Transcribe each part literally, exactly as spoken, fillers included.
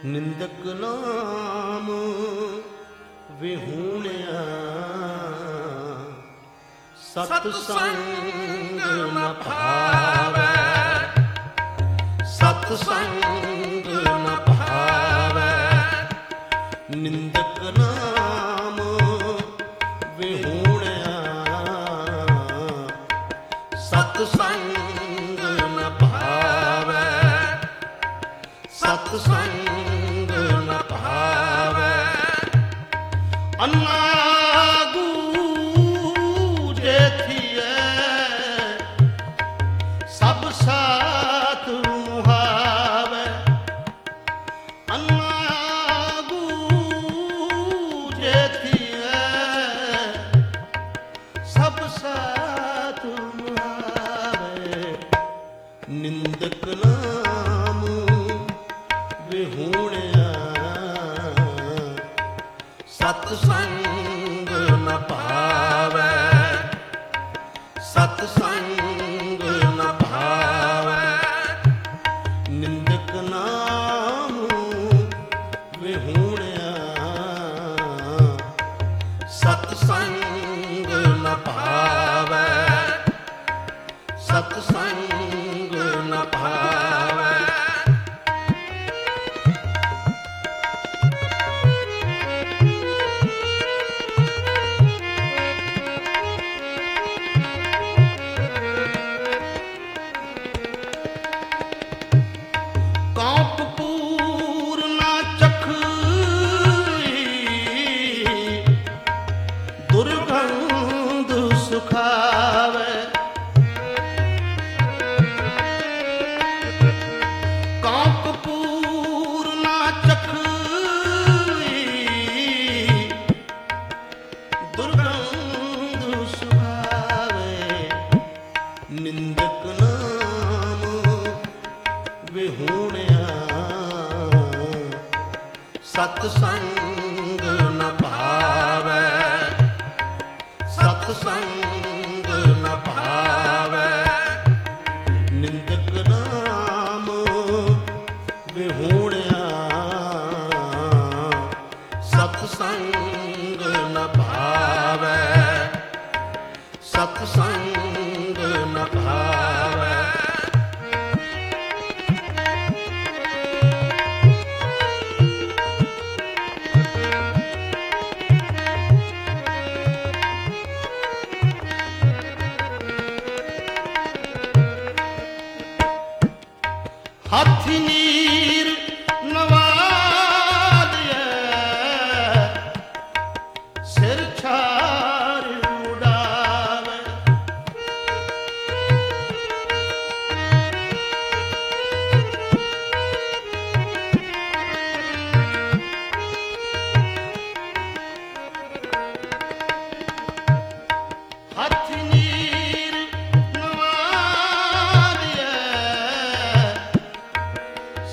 ਨਿੰਦਕ ਨਾਮ ਵਿਹੂਣਿਆ ਸਤ ਸੰਗ ਨ ਭਾਵੈ, ਸਤ ਸੰਗ ਨ ਭਾਵੈ। ਨਿੰਦਕ ਨਾਮ ਵਿਹੂਣਿਆ ਸਤ ਸੰਗ ਨ ਭਾਵੈ, ਸਤ ਸੰਗ ਨ ਭਾਵੈ। ਅੰਨਾ ਗੂਜੇ ਥੀਐ ਸਭ ਸਾਥ ਮੁਹਾਵੈ। ਅੰਨਾ ਗੂਜੇ ਥੀਐ ਸਭ ਸਾਥ ਮੁਹਾਵੈ। ਨਿੰਦਕ ਨਾਮ ਵਿਹੂਣਿਆ ਸਤ ਸੰਗ ਨ ਭਾਵੈ, ਸਤ ਸੰਗ ਨ ਭਾਵੈ। ਨਿੰਦਕ ਨਾਮ ਵਿਹੂਣਿਆ ਸਤ ਸੰਗ ਨ ਭਾਵੈ, ਸਤ ਸੰਗ ਨ ਭਾਵੈ। ਦੁਰਗੰਧ ਸੁਖਾਵੈ, ਕੌਂ ਕਪੂਰ ਨਾ ਚਖਈ। ਦੁਰਗੰਧ ਸੁਖਾਵੈ। ਨਿੰਦਕ ਨਾਮ ਵਿਹੂਣਿਆ ਸਤ ਸੰਗ ਨ ਭਾਵੈ, ਸਤ ਸੰਗ ਨ ਭਾਵੈ। ਨਿੰਦਕ ਨਾਮ ਵਿਹੂਣਿਆ ਸਤ ਸੰਗ ਨ ਭਾਵੈ, ਸਤ ਸੰਗ ਨ ਭਾਵੈ। ਹਾਥੀ ਨੀਰ ਨਵਾਦਿਐ ਸਿਰ ਛਾਰ ਉਡਾਵੈ। ਹਾਥੀ ਨੀਰ ਨਵਾਦਿਐ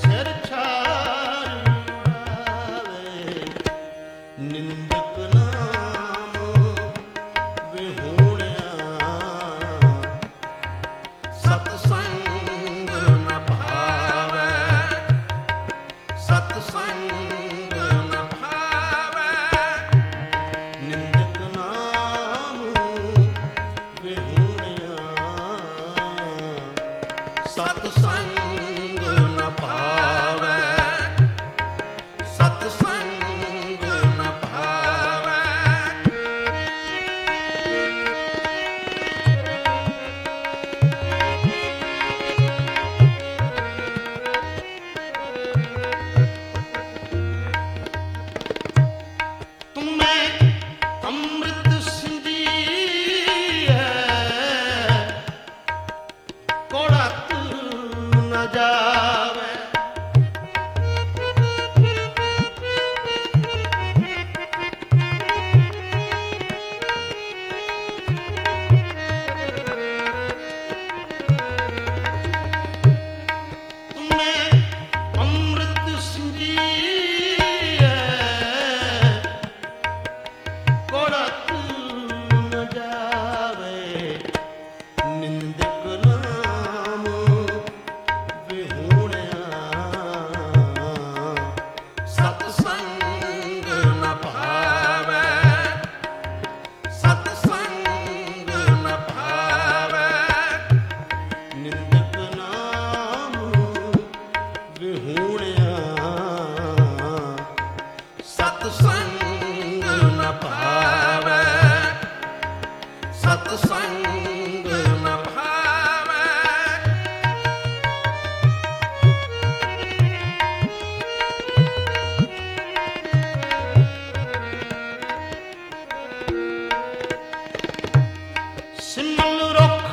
ਸਿਮਲ ਰੁੱਖ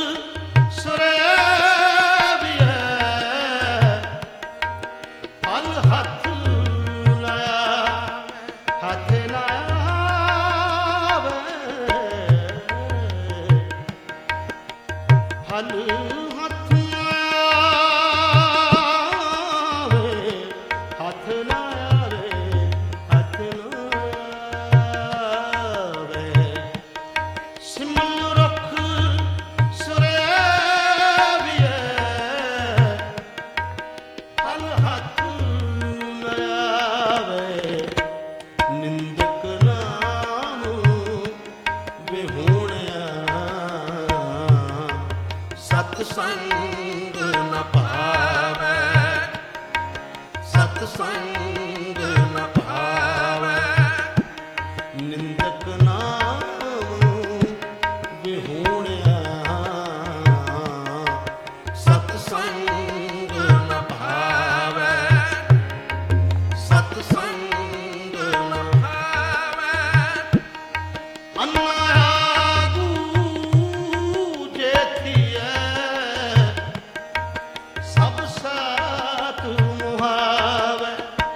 ਸੁਰੇਵੀਐ ਫਲ ਹੱਥ ਲਾਇਆ ਹੱਥ ਲਾਵੇ ਫਲ ਹੱਥ ਲਾਵੇ ਹੱਥ ਲਾਵੇ ਹੱਥ ਲਾਵੇ ਸਿਮਲ ਰੁੱਖ ਸੁਰੇਵੀਐ ਫਲ ਹੱਥ ਲਾਵੇ ਨਿੰਦਕ ਨਾਮ ਵਿਹੂਣਿਆ ਸਤ ਸੰਗ ਨ ਪਾਵੈ ਸਤ ਸੰਗ ਨ ਪਾਵੈ ਨਿੰਦਕ ਨਾਮ ਵਿਹੂਣਿਆ ਸਤ ਸੰਗ ਨ ਪਾਵੈ ਸਤ ਸੰਗ ਨ ਪਾਵੈ ਅਨਾਗੂ ਜੇਥੀਐ ਸਭ ਸਾਥ ਮੁਹਾਵੈ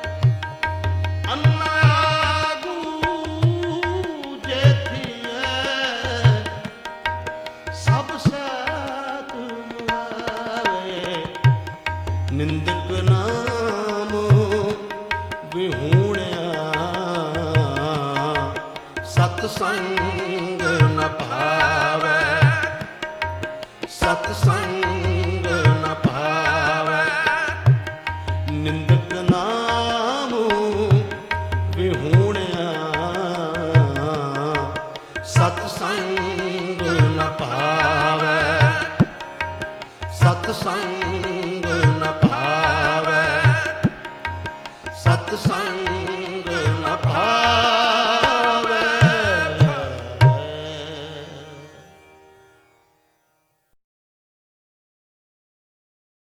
ਅਨਾਗੂ ਜੇਥੀਐ ਸਭ ਸਾਥ ਮੁਹਾਵੈ ਨਿੰਦਕ ਨਾਮ ਵਿਹੂਣਿਆ ਸਤ ਸੰਗ ਨ ਪਾਵੈ ਸਤ ਸੰਗ ਨ ਪਾਵੈ ਨਿੰਦਕ ਨਾਮ ਵਿਹੂਣਿਆ ਸਤ ਸੰਗ ਨ ਪਾਵੈ ਸਤ ਸੰਗ